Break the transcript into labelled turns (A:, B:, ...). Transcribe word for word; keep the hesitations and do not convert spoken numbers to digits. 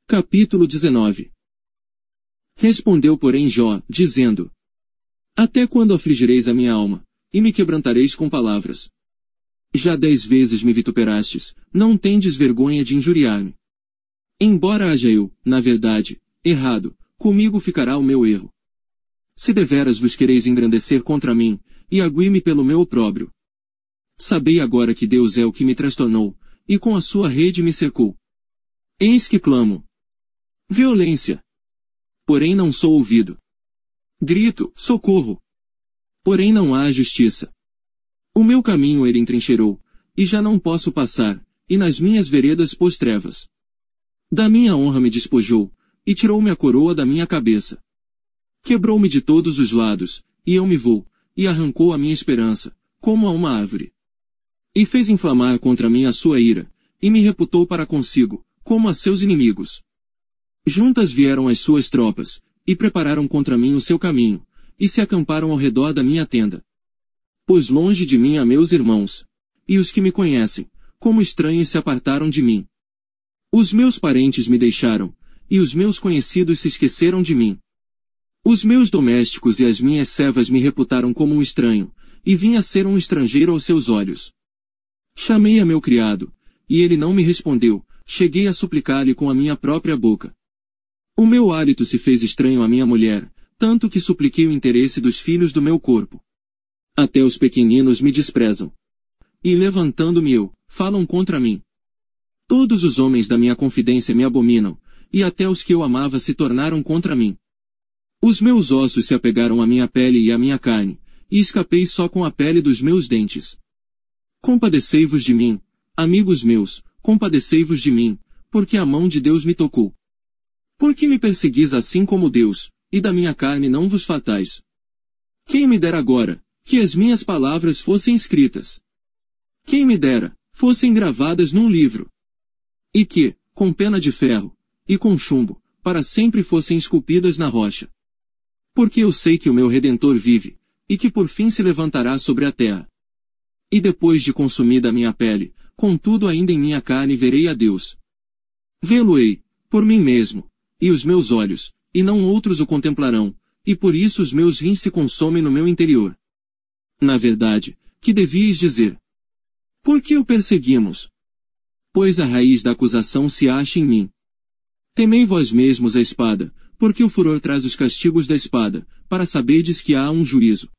A: Capítulo dezenove. Respondeu, porém, Jó, dizendo: Até quando afligireis a minha alma, e me quebrantareis com palavras? Já dez vezes me vituperastes, não tendes vergonha de injuriar-me. Embora haja eu, na verdade, errado, comigo ficará o meu erro. Se deveras vos quereis engrandecer contra mim, e arguir-me pelo meu opróbrio. Sabei agora que Deus é o que me transtornou, e com a sua rede me cercou. Eis que clamo. Violência. Porém não sou ouvido. Grito, socorro. Porém não há justiça. O meu caminho ele entrincheirou, e já não posso passar, e nas minhas veredas pôs trevas. Da minha honra me despojou, e tirou-me a coroa da minha cabeça. Quebrou-me de todos os lados, e eu me vou, e arrancou a minha esperança, como a uma árvore. E fez inflamar contra mim a sua ira, e me reputou para consigo, como a seus inimigos. Juntas vieram as suas tropas, e prepararam contra mim o seu caminho, e se acamparam ao redor da minha tenda. Pôs longe de mim a meus irmãos, e os que me conhecem, como estranhos se apartaram de mim. Os meus parentes me deixaram, e os meus conhecidos se esqueceram de mim. Os meus domésticos e as minhas servas me reputaram como um estranho, e vim a ser um estrangeiro aos seus olhos. Chamei a meu criado, e ele não me respondeu, cheguei a suplicar-lhe com a minha própria boca. O meu hálito se fez estranho à minha mulher, tanto que supliquei o interesse dos filhos do meu corpo. Até os pequeninos me desprezam. E levantando-me eu, falam contra mim. Todos os homens da minha confidência me abominam, e até os que eu amava se tornaram contra mim. Os meus ossos se apegaram à minha pele e à minha carne, e escapei só com a pele dos meus dentes. Compadecei-vos de mim, amigos meus, compadecei-vos de mim, porque a mão de Deus me tocou. Por que me perseguis assim como Deus, e da minha carne não vos fatais? Quem me dera agora, que as minhas palavras fossem escritas? Quem me dera, fossem gravadas num livro? E que, com pena de ferro, e com chumbo, para sempre fossem esculpidas na rocha. Porque eu sei que o meu Redentor vive, e que por fim se levantará sobre a terra. E depois de consumida a minha pele, contudo ainda em minha carne verei a Deus. Vê-lo-ei, por mim mesmo, e os meus olhos, e não outros o contemplarão, e por isso os meus rins se consomem no meu interior. Na verdade, que devíeis dizer? Por que o perseguimos? Pois a raiz da acusação se acha em mim. Temei vós mesmos a espada, porque o furor traz os castigos da espada, para saberdes que há um juízo.